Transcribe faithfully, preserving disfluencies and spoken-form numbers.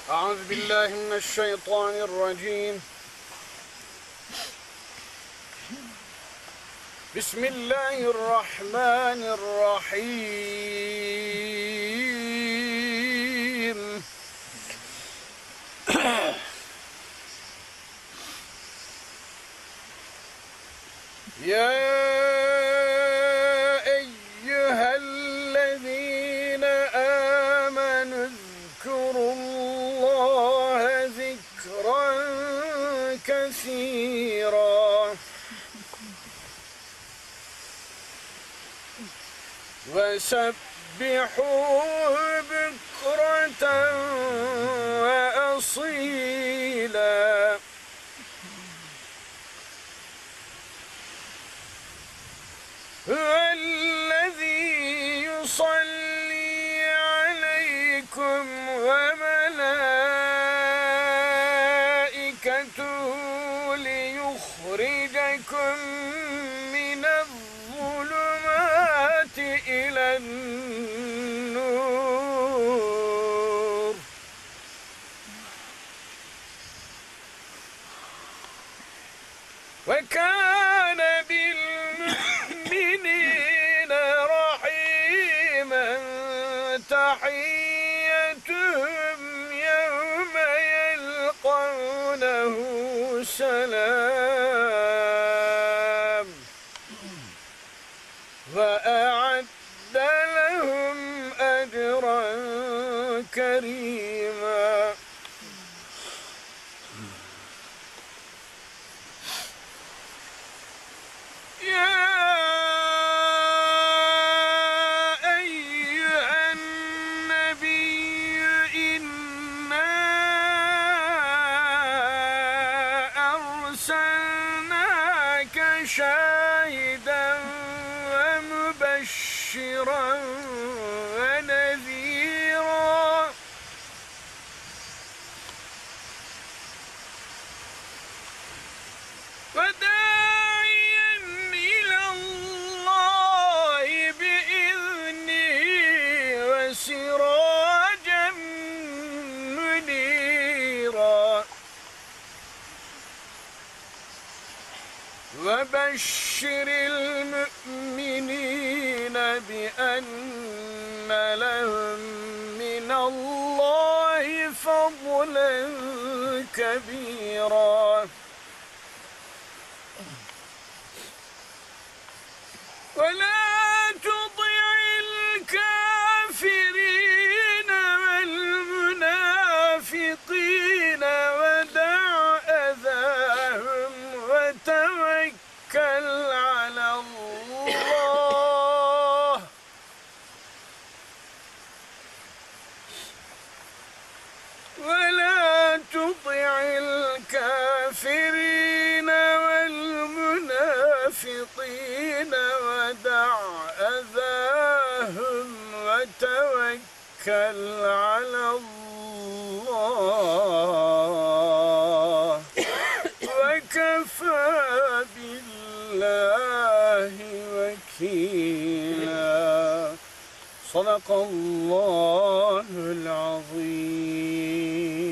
أعوذ بالله من الشيطان الرجيم. بسم الله الرحمن الرحيم. يا أيها الذين آمنوا اذكروا الله ذكرا كثيرا وسبحوه بكرة وأصيلا هو الذي يصلي عليكم وملائكته ليخرجكم من الظلمات إلى النور وكان بالمؤمنين رحيما تحيتهم يوم يلقونه سلام وأعد لهم أجرا كريما. يا أيها النبي إنا أرسلناك شاهدا ومبشرا ونذيرا وداعيا إلى الله بإذنه وسراجا منيرا وبشر المؤمنين بأن لهم من الله فضلا كبيرا. ولا تطع الكافرين والمنافقين ودع أذاهم وتوكل على الله ولا تطع الكافرين والمنافقين ودع أذاهم وتوكل على الله وكفى بالله وكيلا. صدق الله العظيم.